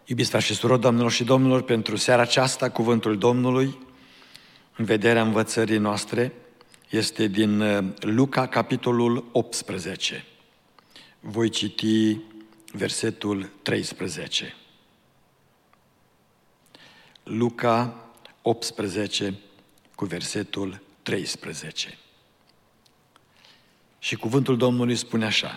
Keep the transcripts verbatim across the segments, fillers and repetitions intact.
Iubiți frați și surori, doamnelor și domnilor, pentru seara aceasta, cuvântul Domnului, în vederea învățării noastre, este din Luca, capitolul optsprezece. Voi citi versetul treisprezece. Luca optsprezece cu versetul treisprezece. Și cuvântul Domnului spune așa: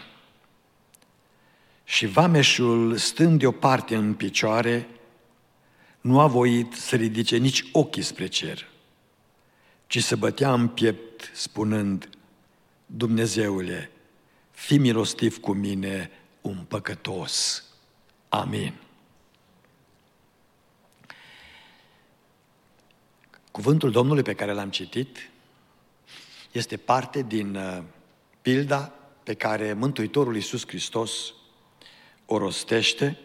și vameșul, stând deoparte în picioare, nu a voit să ridice nici ochii spre cer, ci se bătea în piept, spunând: Dumnezeule, fii milostiv cu mine, un păcătos. Amin. Cuvântul Domnului pe care l-am citit este parte din uh, pilda pe care Mântuitorul Iisus Hristos o rostește,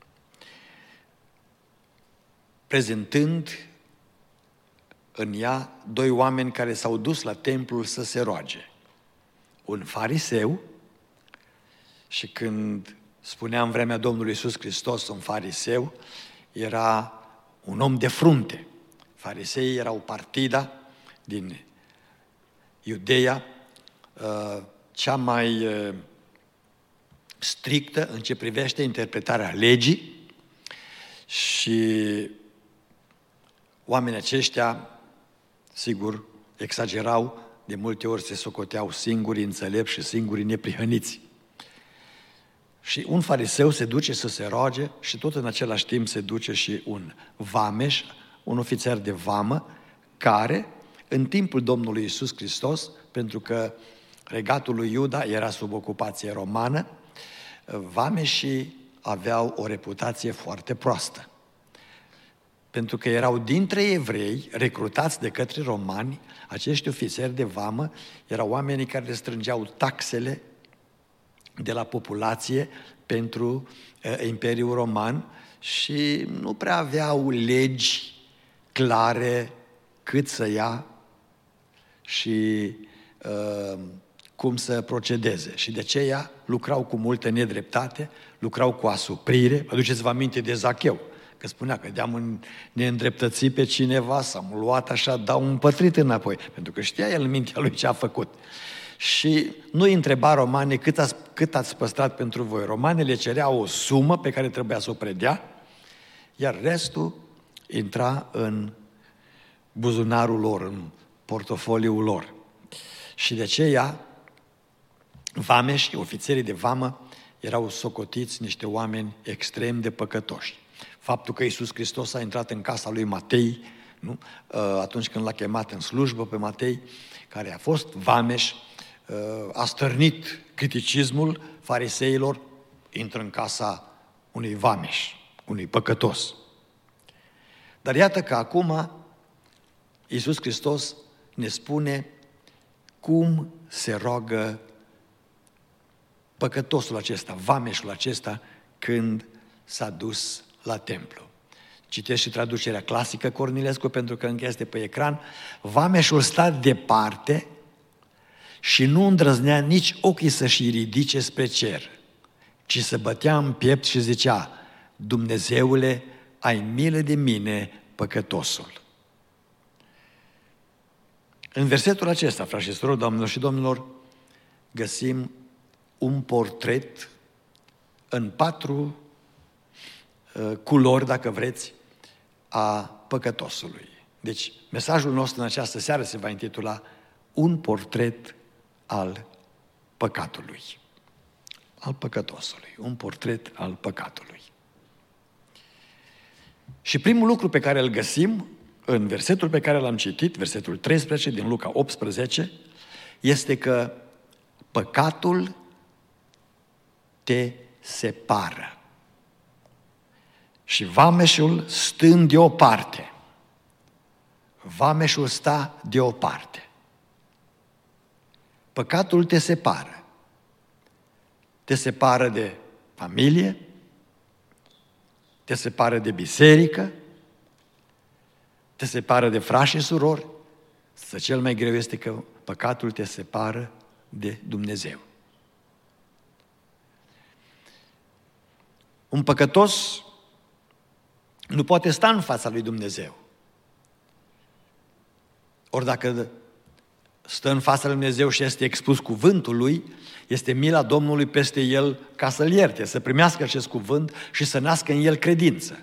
prezentând în ea doi oameni care s-au dus la templul să se roage. Un fariseu, și când spunea în vremea Domnului Iisus Hristos un fariseu, era un om de frunte. Fariseii erau partida din Iudeea, cea mai strictă în ce privește interpretarea legii, și oamenii aceștia, sigur, exagerau, de multe ori se socoteau singuri înțelepți și singuri neprihăniți. Și un fariseu se duce să se roage și tot în același timp se duce și un vameș, un ofițer de vamă, care, în timpul Domnului Iisus Hristos, pentru că regatul lui Iuda era sub ocupație romană, vameșii aveau o reputație foarte proastă. Pentru că erau dintre evrei, recrutați de către romani, acești ofițeri de vamă erau oamenii care le strângeau taxele de la populație pentru uh, Imperiul Roman și nu prea aveau legi clare cât să ia și uh, cum să procedeze. Și de aceea lucrau cu multă nedreptate, lucrau cu asuprire. Aduceți-vă aminte de Zacheu, că spunea că de-am neîndreptățit pe cineva, s-am luat așa, dau un pătrit înapoi, pentru că știa el în mintea lui ce a făcut. Și nu îi întreba romanii cât ați, cât ați păstrat pentru voi. Romanii le cereau o sumă pe care trebuia să o predea, iar restul intra în buzunarul lor, în portofoliul lor. Și de aceea vameșii, ofițerii de vamă, erau socotiți niște oameni extrem de păcătoși. Faptul că Iisus Hristos a intrat în casa lui Matei, nu? Atunci când l-a chemat în slujbă pe Matei, care a fost vameș, a stârnit criticismul fariseilor, intră în casa unui vameș, unui păcătos. Dar iată că acum Iisus Hristos ne spune cum se roagă păcătosul acesta, vameșul acesta, când s-a dus la templu. Citesc și traducerea clasică Cornilescu, pentru că încă este pe ecran. Vameșul sta departe și nu îndrăznea nici ochii să-și ridice spre cer, ci se bătea în piept și zicea: Dumnezeule, ai milă de mine, păcătosul. În versetul acesta, frați și surori, doamnelor și domnilor, găsim un portret în patru uh, culori, dacă vreți, a păcătosului. Deci, mesajul nostru în această seară se va intitula Un portret al păcatului. Al păcătosului. Un portret al păcatului. Și primul lucru pe care îl găsim în versetul pe care l-am citit, versetul treisprezece din Luca optsprezece, este că păcatul te separă. Și vameșul stând deoparte. Vameșul sta deoparte. Păcatul te separă. Te separă de familie, te separă de biserică, te separă de frați și surori. Să cel mai greu este că păcatul te separă de Dumnezeu. Un păcătos nu poate sta în fața lui Dumnezeu. Ori dacă stă în fața lui Dumnezeu și este expus cuvântul lui, este mila Domnului peste el ca să-l ierte, să primească acest cuvânt și să nască în el credință.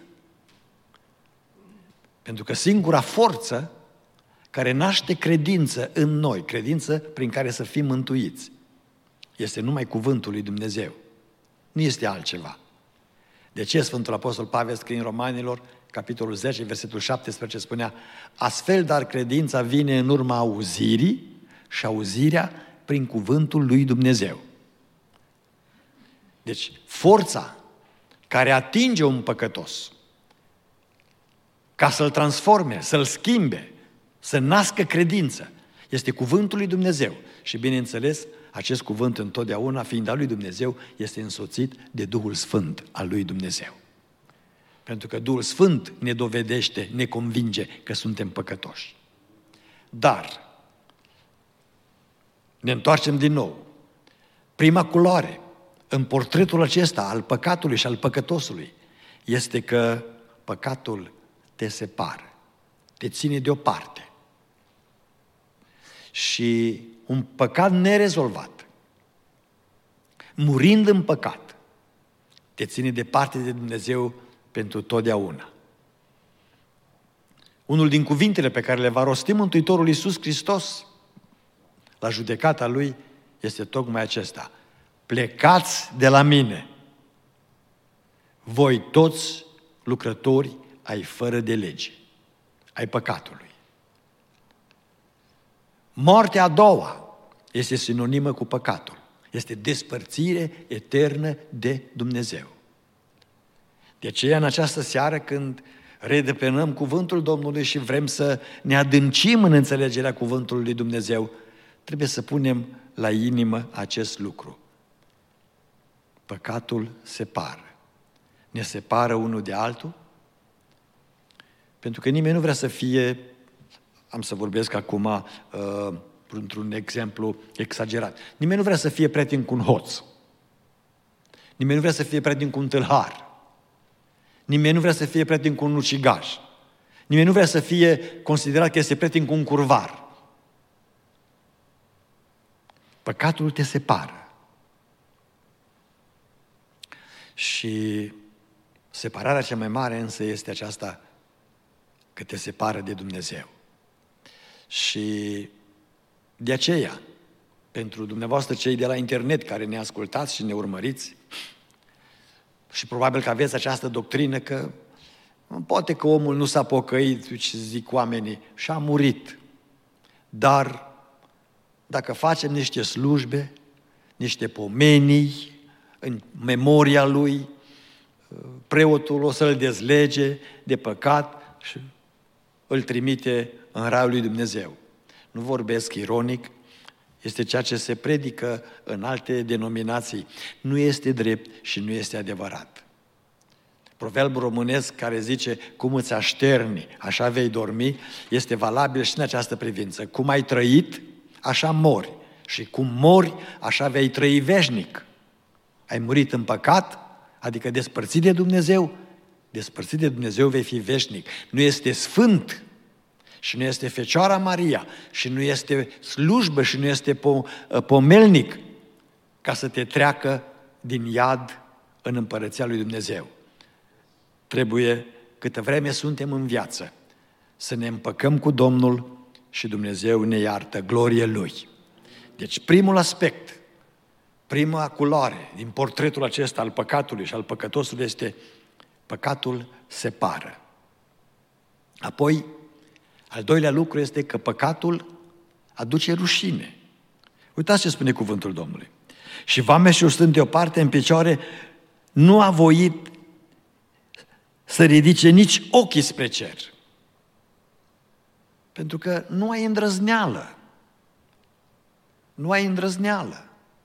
Pentru că singura forță care naște credință în noi, credință prin care să fim mântuiți, este numai cuvântul lui Dumnezeu. Nu este altceva. De ce Sfântul Apostol Pavel scrie în Romanilor, capitolul zece, versetul șaptesprezece, spunea: astfel, dar credința vine în urma auzirii și auzirea prin cuvântul lui Dumnezeu. Deci, forța care atinge un păcătos ca să-l transforme, să-l schimbe, să nască credință, este cuvântul lui Dumnezeu. Și bineînțeles, acest cuvânt întotdeauna, fiind al lui Dumnezeu, este însoțit de Duhul Sfânt al lui Dumnezeu. Pentru că Duhul Sfânt ne dovedește, ne convinge că suntem păcătoși. Dar, ne întoarcem din nou. Prima culoare în portretul acesta al păcatului și al păcătosului este că păcatul te separă, te ține deoparte. Și un păcat nerezolvat, murind în păcat, te ține departe de Dumnezeu pentru totdeauna. Unul din cuvintele pe care le va rosti Mântuitorul Iisus Hristos la judecata Lui este tocmai acesta: plecați de la mine, voi toți lucrători ai fără de lege, ai păcatului. Moartea a doua este sinonimă cu păcatul. Este despărțire eternă de Dumnezeu. De aceea, în această seară, când redepenăm cuvântul Domnului și vrem să ne adâncim în înțelegerea cuvântului lui Dumnezeu, trebuie să punem la inimă acest lucru. Păcatul separă. Ne separă unul de altul, pentru că nimeni nu vrea să fie, am să vorbesc acum uh, într-un exemplu exagerat, nimeni nu vrea să fie prieten cu un hoț, nimeni nu vrea să fie prieten cu un tâlhar, nimeni nu vrea să fie prieten cu un ucigaș, nimeni nu vrea să fie considerat că este prieten cu un curvar. Păcatul te separă. Și separarea cea mai mare însă este aceasta, că te separă de Dumnezeu. Și de aceea, pentru dumneavoastră cei de la internet care ne ascultați și ne urmăriți, și probabil că aveți această doctrină că poate că omul nu s-a pocăit, ce zic oamenii, și a murit. Dar dacă facem niște slujbe, niște pomenii în memoria lui, preotul o să-l dezlege de păcat și îl trimite în raiul lui Dumnezeu. Nu vorbesc ironic, este ceea ce se predică în alte denominații. Nu este drept și nu este adevărat. Proverbul românesc care zice: cum îți așterni, așa vei dormi, este valabil și în această privință. Cum ai trăit, așa mori. Și cum mori, așa vei trăi veșnic. Ai murit în păcat, adică despărțit de Dumnezeu, despărțit de Dumnezeu vei fi veșnic. Nu este sfânt și nu este Fecioara Maria și nu este slujbă și nu este pomelnic ca să te treacă din iad în împărăția lui Dumnezeu. Trebuie, câtă vreme suntem în viață, să ne împăcăm cu Domnul și Dumnezeu ne iartă, glorie Lui. Deci primul aspect, prima culoare din portretul acesta al păcatului și al păcătosului este: păcatul separă. Apoi, al doilea lucru este că păcatul aduce rușine. Uitați ce spune cuvântul Domnului. Și vameșul, stând deoparte în picioare, nu a voit să ridice nici ochii spre cer. Pentru că nu ai îndrăzneală. Nu ai îndrăzneală.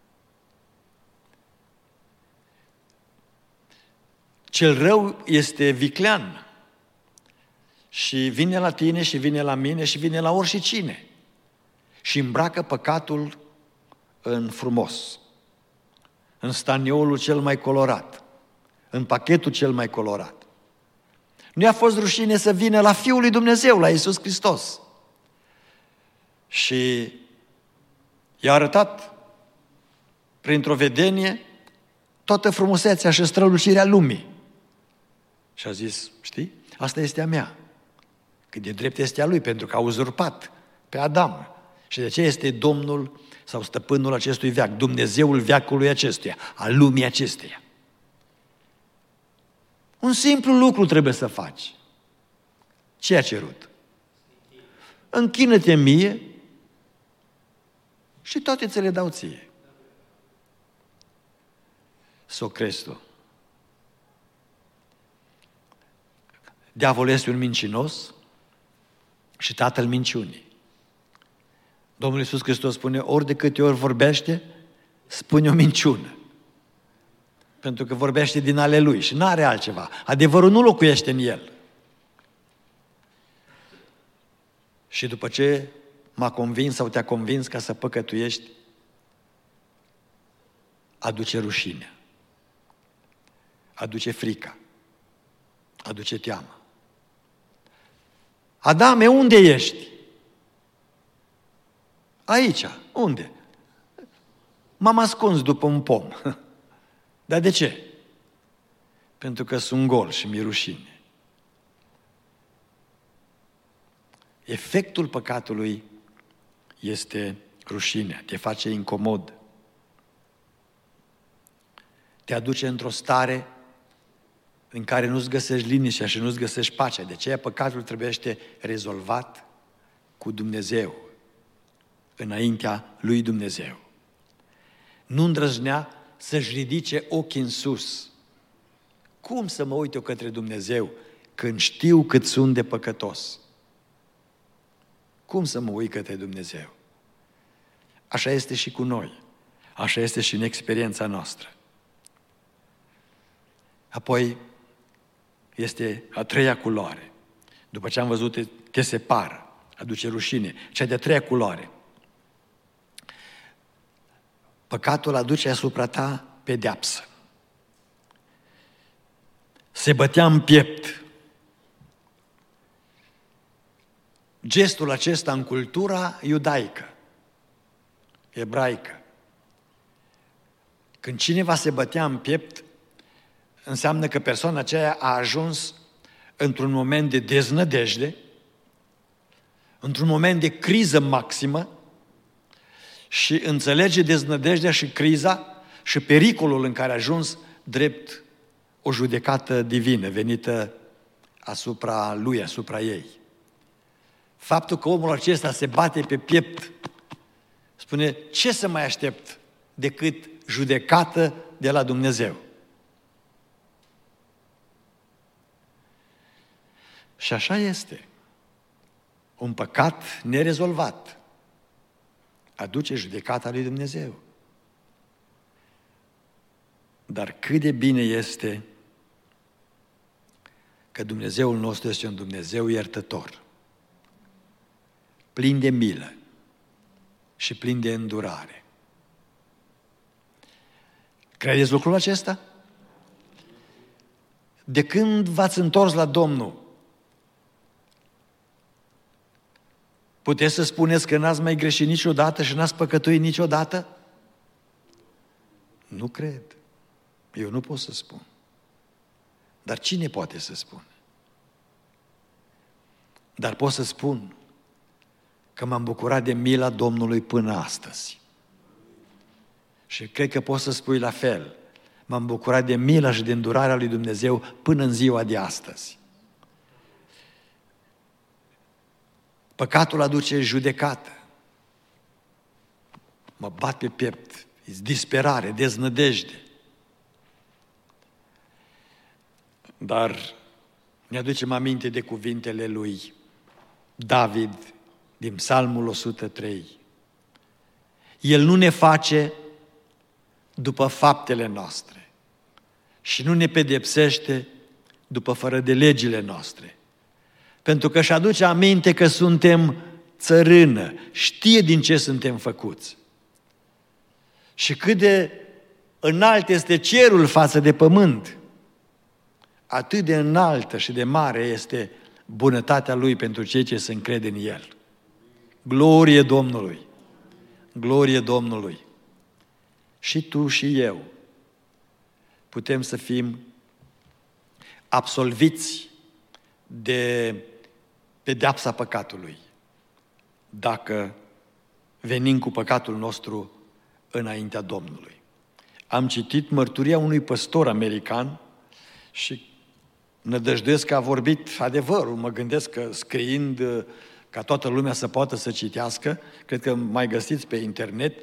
Cel rău este viclean și vine la tine și vine la mine și vine la oricine și îmbracă păcatul în frumos, în staniolul cel mai colorat, în pachetul cel mai colorat. Nu i-a fost rușine să vină la Fiul lui Dumnezeu, la Iisus Hristos. Și i-a arătat printr-o vedenie toată frumusețea și strălucirea lumii. Și a zis, știi, asta este a mea. Cât de drept este a lui, pentru că a uzurpat pe Adam. Și de ce este Domnul sau stăpânul acestui veac, Dumnezeul veacului acestuia, al lumii acesteia. Un simplu lucru trebuie să faci. Ce a cerut? Închină-te mie și toate ți le dau ție. S-o crezi tu. Diavolul este un mincinos și tatăl minciunii. Domnul Iisus Hristos spune, ori de câte ori vorbește, spune o minciună. Pentru că vorbește din ale lui și nu are altceva. Adevărul nu locuiește în el. Și după ce m-a convins sau te-a convins ca să păcătuiești, aduce rușinea, aduce frica, aduce teamă. Adame, unde ești? Aici. Unde? M-am ascuns după un pom. Dar de ce? Pentru că sunt gol și mi-e rușine. Efectul păcatului este rușinea, te face incomod. Te aduce într-o stare în care nu-ți găsești liniștea și nu-ți găsești pacea. De aceea păcatul trebuiește rezolvat cu Dumnezeu, înaintea lui Dumnezeu. Nu îndrăznea să-și ridice ochii în sus. Cum să mă uit eu către Dumnezeu când știu cât sunt de păcătos? Cum să mă uit către Dumnezeu? Așa este și cu noi. Așa este și în experiența noastră. Apoi este a treia culoare. După ce am văzut, te separă, aduce rușine. Cea de-a treia culoare. Păcatul aduce asupra ta pedeapsă. Se bătea în piept. Gestul acesta în cultura iudaică, ebraică. Când cineva se bătea în piept, înseamnă că persoana aceea a ajuns într-un moment de deznădejde, într-un moment de criză maximă și înțelege deznădejdea și criza și pericolul în care a ajuns drept o judecată divină venită asupra lui, asupra ei. Faptul că omul acesta se bate pe piept spune, ce să mai aștept decât judecată de la Dumnezeu? Și așa este. Un păcat nerezolvat aduce judecata lui Dumnezeu. Dar cât de bine este că Dumnezeul nostru este un Dumnezeu iertător, plin de milă și plin de îndurare. Credeți lucrul acesta? De când v-ați întors la Domnul, puteți să spuneți că n-ați mai greșit niciodată și n-ați păcătuit niciodată? Nu cred. Eu nu pot să spun. Dar cine poate să spună? Dar pot să spun că m-am bucurat de mila Domnului până astăzi. Și cred că poți să spui la fel. M-am bucurat de mila și de îndurarea lui Dumnezeu până în ziua de astăzi. Păcatul aduce judecată. Mă bat pe piept, disperare, deznădejde. Dar ne aducem aminte de cuvintele lui David din Psalmul o sută trei. El nu ne face după faptele noastre și nu ne pedepsește după fără de legile noastre. Pentru că își aduce aminte că suntem țărână, știe din ce suntem făcuți. Și cât de înalt este cerul față de pământ, atât de înaltă și de mare este bunătatea Lui pentru cei ce se încred în El. Glorie Domnului! Glorie Domnului! Și tu și eu putem să fim absolviți de pedeapsa păcatului dacă venim cu păcatul nostru înaintea Domnului. Am citit mărturia unui păstor american și nădăjduiesc că a vorbit adevărul. Mă gândesc că scriind ca toată lumea să poată să citească, cred că mai găsiți pe internet.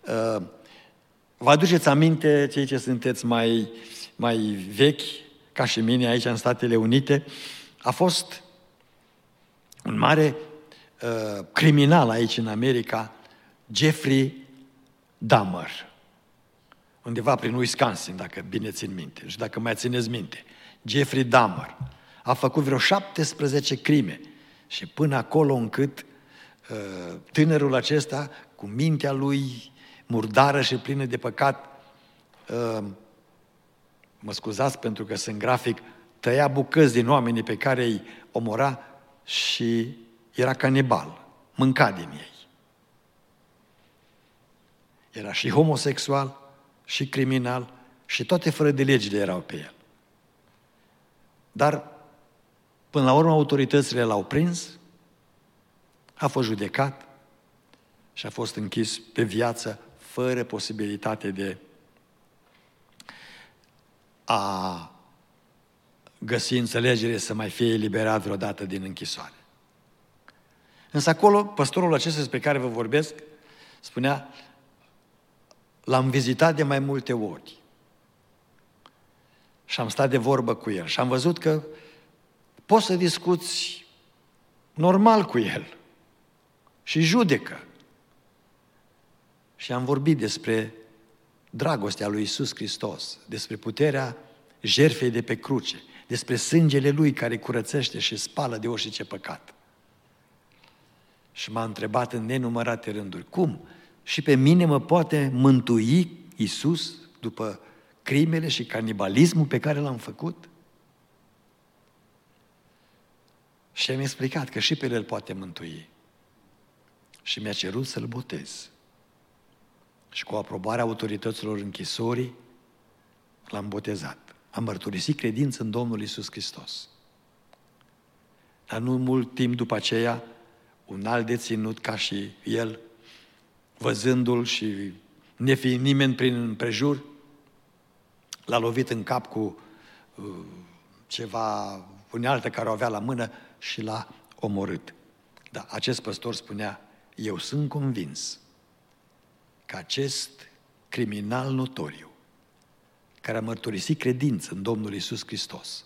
Vă aduceți aminte, cei ce sunteți mai, mai vechi, ca și mine aici în Statele Unite, a fost un mare uh, criminal aici în America, Jeffrey Dahmer, undeva prin Wisconsin, dacă bine țin minte, și dacă mai țineți minte. Jeffrey Dahmer a făcut vreo șaptesprezece crime și până acolo încât uh, tânărul acesta, cu mintea lui murdară și plină de păcat, uh, mă scuzați pentru că sunt grafic, tăia bucăți din oamenii pe care îi omora și era canibal, mânca din ei. Era și homosexual, și criminal, și toate fără de legile erau pe el. Dar, până la urmă, autoritățile l-au prins, a fost judecat și a fost închis pe viață, fără posibilitate de a găsi înțelegere să mai fie eliberat vreodată din închisoare. Însă acolo, păstorul acesta despre care vă vorbesc, spunea, l-am vizitat de mai multe ori și am stat de vorbă cu el și am văzut că poți să discuți normal cu el și judecă. Și am vorbit despre dragostea lui Iisus Hristos, despre puterea jertfei de pe cruce, despre sângele Lui care curățește și spală de orice păcat. Și m-a întrebat în nenumărate rânduri, cum? Și pe mine mă poate mântui Iisus după crimele și canibalismul pe care l-am făcut? Și am explicat că și pe el poate mântui. Și mi-a cerut să-l botez. Și cu aprobarea autorităților închisorii, l-am botezat. Am mărturisit credință în Domnul Iisus Hristos. Dar nu mult timp după aceea, un alt deținut ca și el, văzându-l și nefiind nimeni prin împrejur, l-a lovit în cap cu uh, ceva unealtă care o avea la mână și l-a omorât. Dar acest păstor spunea, eu sunt convins că acest criminal notoriu, care a mărturisit credință în Domnul Iisus Hristos,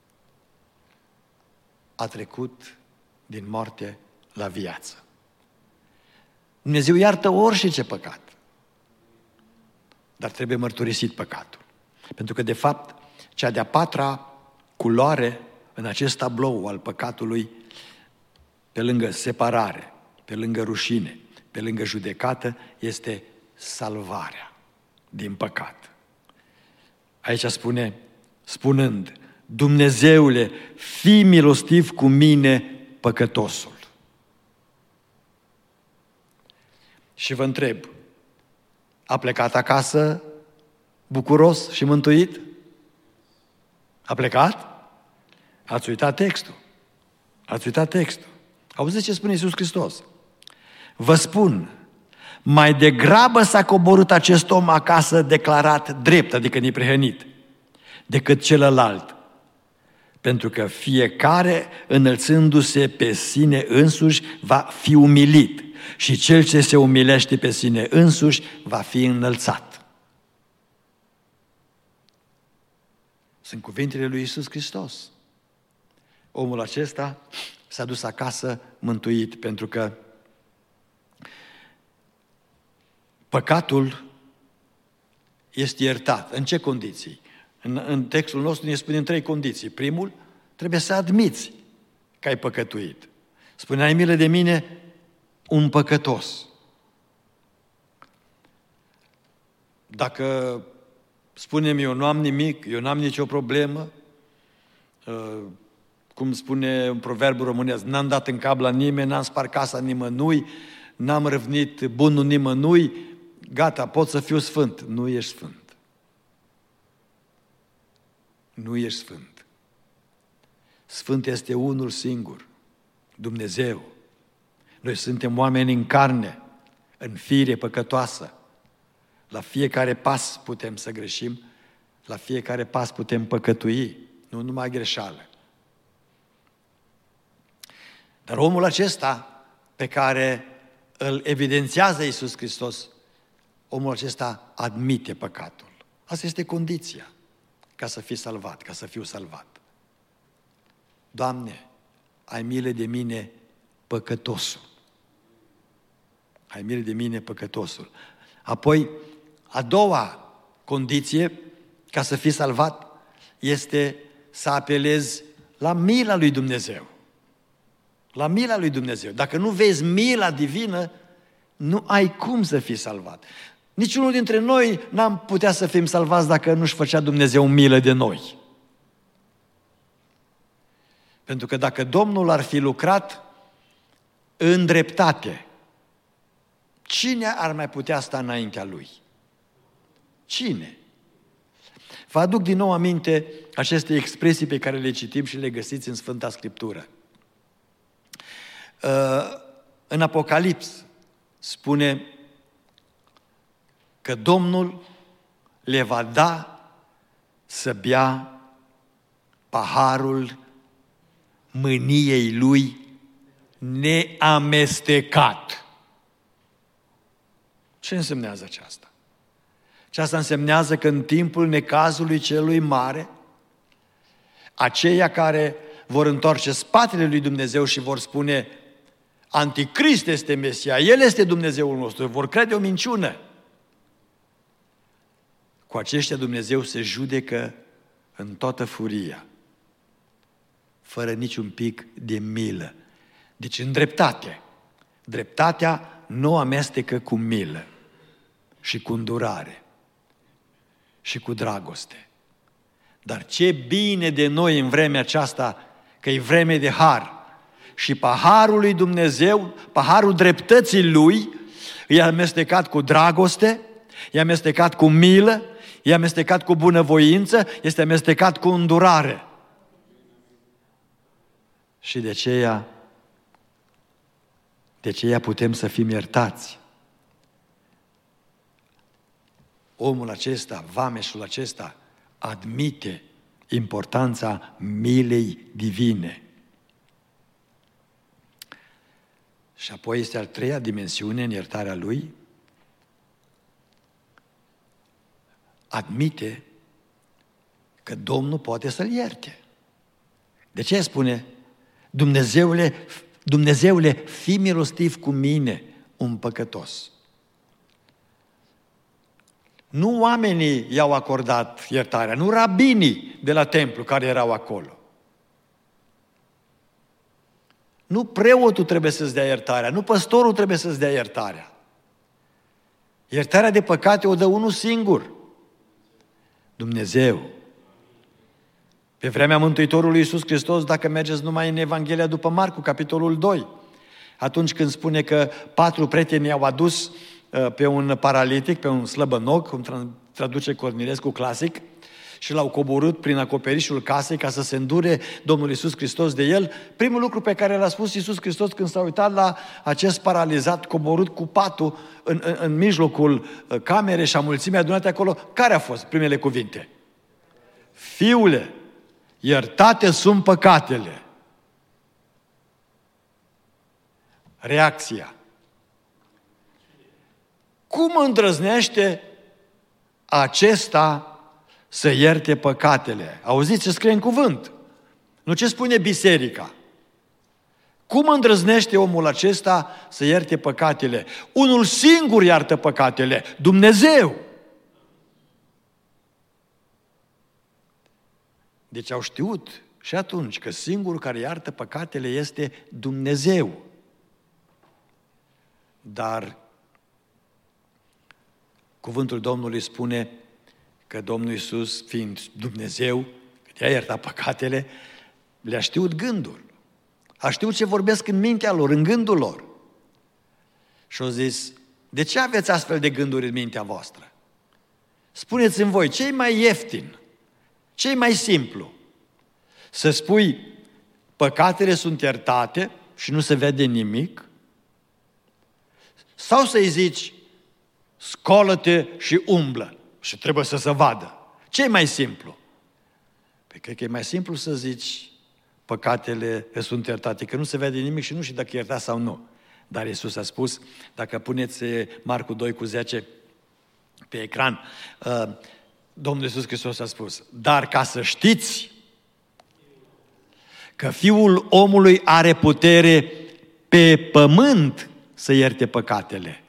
a trecut din moarte la viață. Dumnezeu iartă orice păcat, dar trebuie mărturisit păcatul. Pentru că, de fapt, cea de-a patra culoare în acest tablou al păcatului, pe lângă separare, pe lângă rușine, pe lângă judecată, este salvarea din păcat. Aici spune, spunând, Dumnezeule, fii milostiv cu mine, păcătosul. Și vă întreb, a plecat acasă bucuros și mântuit? A plecat? Ați uitat textul. Ați uitat textul. Auziți ce spune Iisus Hristos? Vă spun, mai degrabă s-a coborât acest om acasă declarat drept, adică neprihănit, decât celălalt. Pentru că fiecare, înălțându-se pe sine însuși, va fi umilit. Și cel ce se umilește pe sine însuși, va fi înălțat. Sunt cuvintele lui Iisus Hristos. Omul acesta s-a dus acasă mântuit, pentru că păcatul este iertat. În ce condiții? În, în textul nostru ne spune în trei condiții. Primul, trebuie să admiți că ai păcătuit. Spune, ai milă de mine, un păcătos. Dacă spunem, eu nu am nimic, eu nu am nicio problemă, cum spune un proverb românesc, n-am dat în cap la nimeni, n-am spart casa nimănui, n-am răvnit bunul nimănui, gata, pot să fiu sfânt. Nu ești sfânt. Nu ești sfânt. Sfânt este unul singur, Dumnezeu. Noi suntem oameni în carne, în fire păcătoasă. La fiecare pas putem să greșim, la fiecare pas putem păcătui, nu numai greșeală. Dar omul acesta pe care îl evidențiază Iisus Hristos, omul acesta admite păcatul. Asta este condiția ca să fii salvat, ca să fiu salvat. Doamne, ai milă de mine, păcătosul. Ai milă de mine, păcătosul. Apoi, a doua condiție ca să fii salvat este să apelezi la mila lui Dumnezeu. La mila lui Dumnezeu. Dacă nu vezi mila divină, nu ai cum să fii salvat. Niciunul dintre noi n-am putea să fim salvați dacă nu-și făcea Dumnezeu milă de noi. Pentru că dacă Domnul ar fi lucrat în dreptate, cine ar mai putea sta înaintea Lui? Cine? Vă aduc din nou aminte aceste expresii pe care le citim și le găsiți în Sfânta Scriptură. În Apocalips spune că Domnul le va da să bea paharul mâniei Lui neamestecat. Ce însemnează aceasta? Aceasta însemnează că în timpul necazului celui mare, aceia care vor întoarce spatele lui Dumnezeu și vor spune Anticrist este Mesia, El este Dumnezeul nostru, vor crede o minciună. Cu aceștia Dumnezeu se judecă în toată furia, fără niciun pic de milă. Deci în dreptate. Dreptatea nu amestecă cu milă și cu îndurare și cu dragoste. Dar ce bine de noi în vremea aceasta, că e vreme de har. Și paharul lui Dumnezeu, paharul dreptății Lui, e amestecat cu dragoste, e amestecat cu milă, e amestecat cu bunăvoință, este amestecat cu îndurare. Și de aceea, de aceea putem să fim iertați. Omul acesta, vameșul acesta, admite importanța milei divine. Și apoi este al treia dimensiune în iertarea lui. Admite că Domnul poate să-l ierte. De ce spune? Dumnezeule, Dumnezeule, fii milostiv cu mine, un păcătos. Nu oamenii i-au acordat iertarea, nu rabinii de la templu care erau acolo. Nu preotul trebuie să-ți dea iertarea, nu păstorul trebuie să-ți dea iertarea. Iertarea de păcate o dă unul singur, Dumnezeu. Pe vremea Mântuitorului Iisus Hristos, dacă mergeți numai în Evanghelia după Marcu, capitolul doi, atunci când spune că patru prieteni au adus pe un paralitic, pe un slăbănoc, cum traduce Cornilescu clasic, și l-au coborât prin acoperișul casei ca să se îndure Domnul Iisus Hristos de el, primul lucru pe care l-a spus Iisus Hristos când s-a uitat la acest paralizat coborât cu patul în, în, în mijlocul camerei și a mulțimii adunate acolo, care a fost primele cuvinte? Fiule, iertate sunt păcatele. Reacția. Cum îndrăznește acesta să ierte păcatele? Auziți ce scrie în cuvânt? Nu ce spune biserica. Cum îndrăznește omul acesta să ierte păcatele? Unul singur iartă păcatele, Dumnezeu. Deci au știut și atunci că singurul care iartă păcatele este Dumnezeu. Dar cuvântul Domnului spune că Domnul Iisus, fiind Dumnezeu, că i-a iertat păcatele, le-a știut gândul. A știut ce vorbesc în mintea lor, în gândul lor. Și au zis, de ce aveți astfel de gânduri în mintea voastră? Spuneți-mi voi, ce-i mai ieftin? Ce-i mai simplu? Să spui, păcatele sunt iertate și nu se vede nimic? Sau să-i zici, scolă-te și umblă și trebuie să se vadă? Ce-i mai simplu? Păi cred că e mai simplu să zici, păcatele sunt iertate, că nu se vede nimic și nu știu dacă e iertat sau nu. Dar Iisus a spus, dacă puneți Marcu doi cu zece pe ecran, Domnul Iisus Hristos a spus, dar ca să știți că Fiul omului are putere pe pământ să ierte păcatele.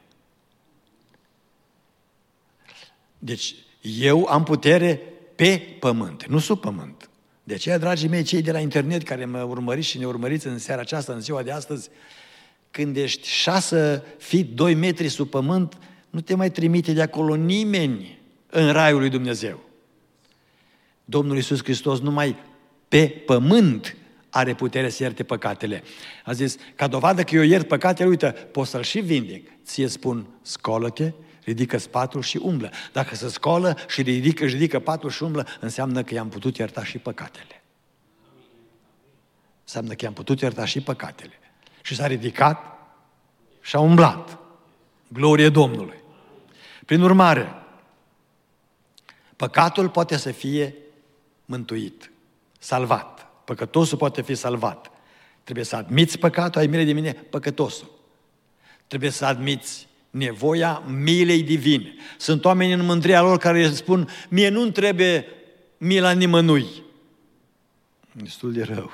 Deci, eu am putere pe pământ, nu sub pământ. De aceea, dragii mei, cei de la internet care mă urmăriți și ne urmăriți în seara aceasta, în ziua de astăzi, când ești șase feet, doi metri sub pământ, nu te mai trimite de acolo nimeni în raiul lui Dumnezeu. Domnul Iisus Hristos numai pe pământ are putere să ierte păcatele. A zis, ca dovadă că eu iert păcatele, uite, pot să-l și vindec. Ție spun, scolă-te, ridică patul și umblă. Dacă se scolă și ridică, și ridică patul și umblă, înseamnă că i-am putut ierta și păcatele. Înseamnă că i-am putut ierta și păcatele. Și s-a ridicat și a umblat. Glorie Domnului. Prin urmare, păcatul poate să fie mântuit, salvat. Păcătosul poate fi salvat. Trebuie să admiți păcatul, ai milă de mine, păcătosul. Trebuie să admiți nevoia milei divine. Sunt oameni în mândria lor care spun, mie nu-mi trebuie mila nimănui. Destul de rău.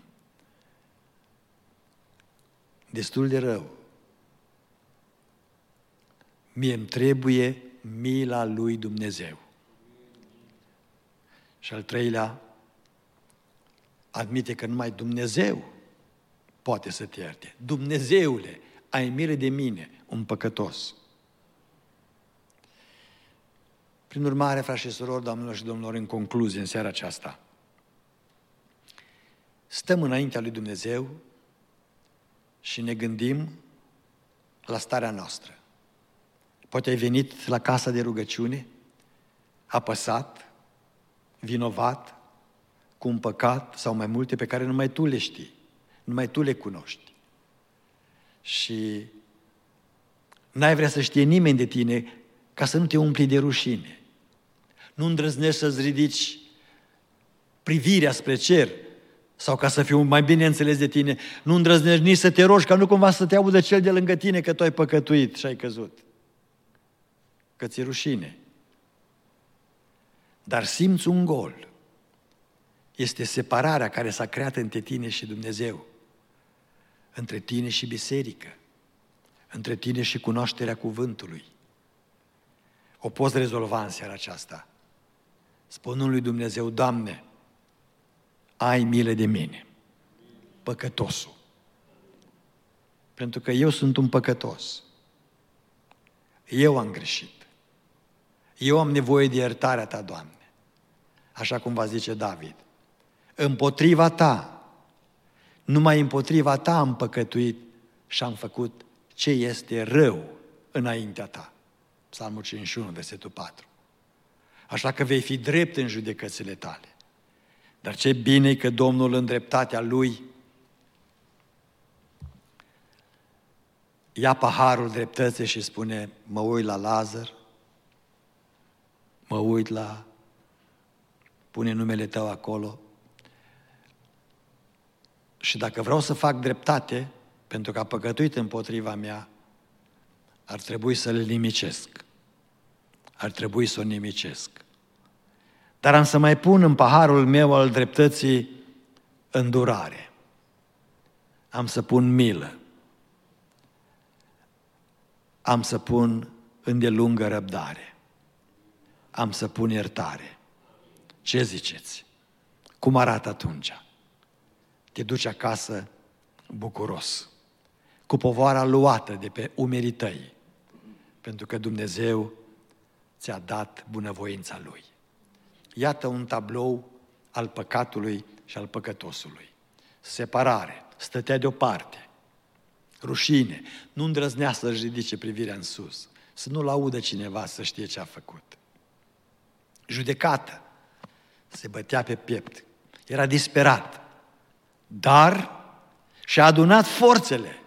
Destul de rău. Mie îmi trebuie mila lui Dumnezeu. Și al treilea, admite că numai Dumnezeu poate să te ierte. Dumnezeule, ai milă de mine, un păcătos. Prin urmare, frați și surori, doamnelor și domnilor, în concluzie, în seara aceasta, stăm înaintea lui Dumnezeu și ne gândim la starea noastră. Poate ai venit la casa de rugăciune, apăsat, vinovat, cu un păcat sau mai multe pe care numai tu le știi, numai tu le cunoști. Și n-ai vrea să știe nimeni de tine ca să nu te umpli de rușine. Nu îndrăznești să-ți ridici privirea spre cer sau ca să fiu mai bine înțeles de tine. Nu îndrăznești nici să te rogi ca nu cumva să te audă cel de lângă tine că tu ai păcătuit și ai căzut. Că ți-e rușine. Dar simți un gol. Este separarea care s-a creat între tine și Dumnezeu, între tine și biserică, între tine și cunoașterea cuvântului. O poți rezolva în seara aceasta, spunând lui Dumnezeu, Doamne, ai milă de mine, păcătosul. Pentru că eu sunt un păcătos. Eu am greșit. Eu am nevoie de iertarea Ta, Doamne. Așa cum va zice David. Împotriva Ta, numai împotriva Ta am păcătuit și am făcut ce este rău înaintea Ta. Psalmul cincizeci și unu, versetul patru. Așa că vei fi drept în judecățile Tale. Dar ce bine e că Domnul în dreptatea Lui ia paharul dreptății și spune, mă uit la Lazar, mă uit la, pune numele Tău acolo și dacă vreau să fac dreptate, pentru că a păcătuit împotriva mea, ar trebui să-l nimicesc. Ar trebui să o nimicesc. Dar am să mai pun în paharul meu al dreptății îndurare. Am să pun milă. Am să pun îndelungă răbdare. Am să pun iertare. Ce ziceți? Cum arată atunci? Te duci acasă bucuros, cu povara luată de pe umerii tăi, pentru că Dumnezeu ți-a dat bunăvoința Lui. Iată un tablou al păcatului și al păcătosului. Separare, stătea deoparte, rușine, nu îndrăznea să-și ridice privirea în sus, să nu-l audă cineva să știe ce a făcut. Judecată, se bătea pe piept, era disperat, dar și-a adunat forțele,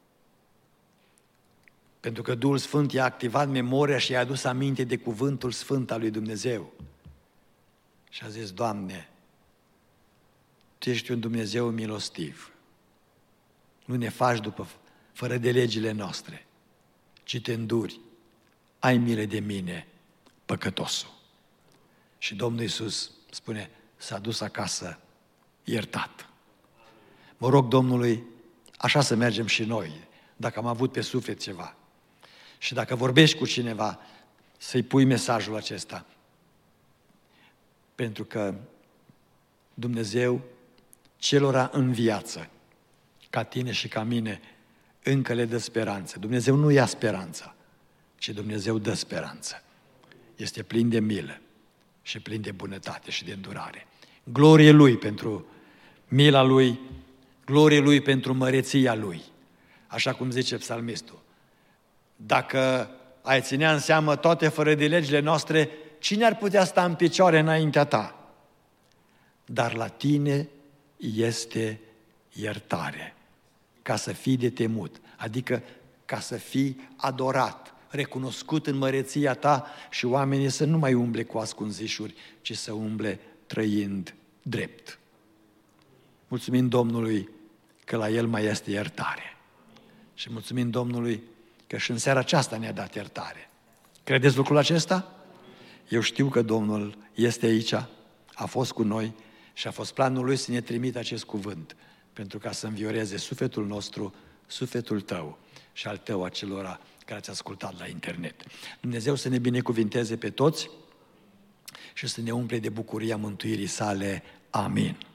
pentru că Duhul Sfânt i-a activat memoria și i-a adus aminte de cuvântul sfânt al lui Dumnezeu. Și a zis: Doamne, Tu ești un Dumnezeu milostiv, nu ne faci după, fără de legile noastre, ci Te înduri, ai milă de mine, păcătosul. Și Domnul Iisus spune: s-a dus acasă iertat. Mă rog Domnului așa să mergem și noi, dacă am avut pe suflet ceva. Și dacă vorbești cu cineva, să-i pui mesajul acesta. Pentru că Dumnezeu celora în viață, ca tine și ca mine, încă le dă speranță. Dumnezeu nu ia speranța, ci Dumnezeu dă speranță. Este plin de milă și plin de bunătate și de îndurare. Glorie Lui pentru mila Lui, glorie Lui pentru măreția Lui. Așa cum zice psalmistul: dacă ai ținea în seamă toate fără de legile noastre, cine ar putea sta în picioare înaintea Ta? Dar la Tine este iertare, ca să fii de temut, adică ca să fii adorat, recunoscut în măreția Ta și oamenii să nu mai umble cu ascunzișuri, ci să umble trăind drept. Mulțumim Domnului că la El mai este iertare. Și mulțumim Domnului că și în seara aceasta ne-a dat iertare. Credeți lucrul acesta? Eu știu că Domnul este aici, a fost cu noi și a fost planul Lui să ne trimită acest cuvânt pentru ca să învioreze sufletul nostru, sufletul tău și al tău, acelora care ați ascultat la internet. Dumnezeu să ne binecuvinteze pe toți și să ne umple de bucuria mântuirii Sale. Amin.